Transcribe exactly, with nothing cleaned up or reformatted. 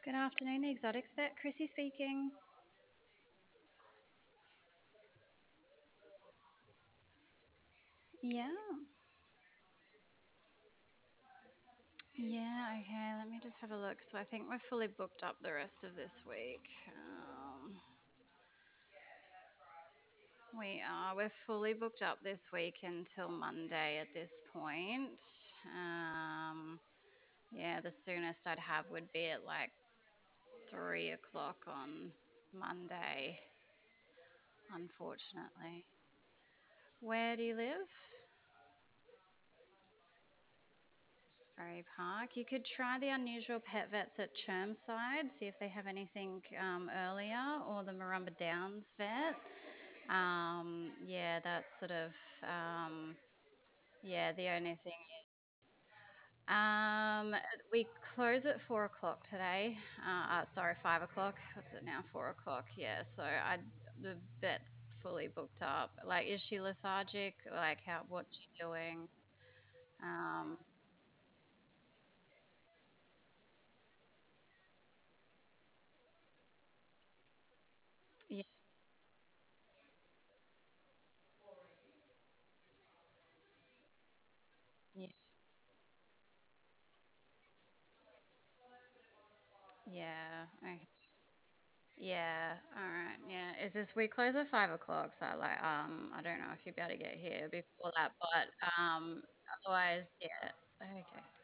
Good afternoon, the Exotics Vet. Chrissy speaking. Yeah. Yeah, okay, let me just have a look. So I think we're fully booked up the rest of this week. Um, we are. We're fully booked up this week until Monday at this point. Um, yeah, the soonest I'd have would be at like three o'clock on Monday, unfortunately. Where do you live? Ferry Park. You could try the Unusual Pet Vets at Chermside, see if they have anything um, earlier, or the Marumba Downs Vet. Um, yeah, that's sort of, um, yeah, the only thing. Um, we close at four o'clock today. Uh, uh, sorry, five o'clock. What's it now? Four o'clock. Yeah, so I the vet's fully booked up. Like, is she lethargic? Like, how? What's she doing? Um, yeah, yeah, yeah. Okay. Yeah, all right. Yeah, it's just we close at five o'clock, so like um I don't know if you'll be able to get here before that, but um otherwise, yeah. Okay.